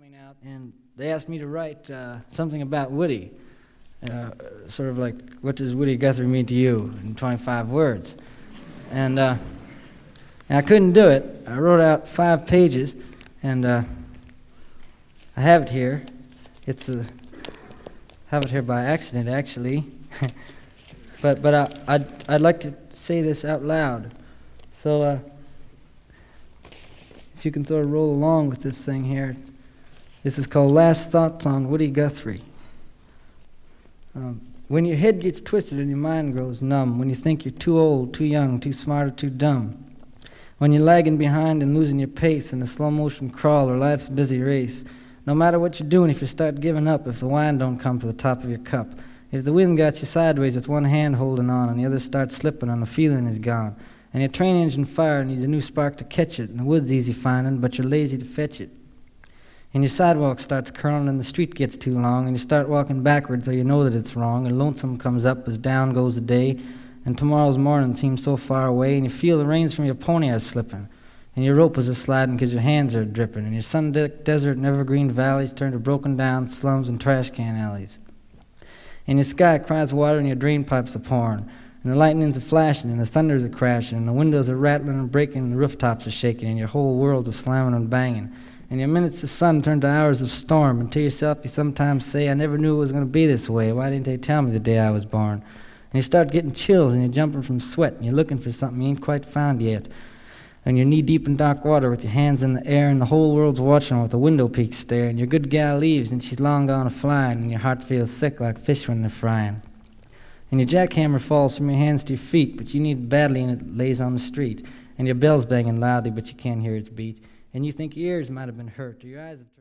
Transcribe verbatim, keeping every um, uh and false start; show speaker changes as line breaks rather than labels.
coming out, and they asked me to write uh, something about Woody, uh, sort of like, what does Woody Guthrie mean to you in twenty-five words? And, uh, and I couldn't do it. I wrote out five pages, and uh, I have it here. It's a, have it here by accident, actually. but but I, I'd, I'd like to say this out loud. So uh, if you can sort of roll along with this thing here. This is called Last Thoughts on Woody Guthrie. Um, when your head gets twisted and your mind grows numb, when you think you're too old, too young, too smart, or too dumb, when you're lagging behind and losing your pace in a slow-motion crawl or life's busy race, no matter what you're doing, if you start giving up, if the wine don't come to the top of your cup, if the wind got you sideways with one hand holding on and the other starts slipping and the feeling is gone, and your train engine fire needs a new spark to catch it, and the wood's easy finding, but you're lazy to fetch it, and your sidewalk starts curling and the street gets too long, and you start walking backwards so you know that it's wrong, and lonesome comes up as down goes the day, and tomorrow's morning seems so far away, and you feel the reins from your pony are slipping, and your rope is a-sliding because your hands are dripping, and your sun-decked desert and evergreen valleys turn to broken-down slums and trash-can alleys. And your sky cries water and your drain pipes are pouring, and the lightnings are flashing, and the thunders are crashing, and the windows are rattling and breaking, and the rooftops are shaking, and your whole world's a-slamming and banging. And your minutes of sun turn to hours of storm, and to yourself you sometimes say, I never knew it was going to be this way. Why didn't they tell me the day I was born? And you start getting chills, and you're jumping from sweat, and you're looking for something you ain't quite found yet. And you're knee-deep in dark water with your hands in the air, and the whole world's watching with a window peak stare, and your good gal leaves, and she's long gone a-flying, and your heart feels sick like fish when they're frying. And your jackhammer falls from your hands to your feet, but you need it badly, and it lays on the street. And your bell's banging loudly, but you can't hear its beat. And you think your ears might have been hurt, or your eyes have turned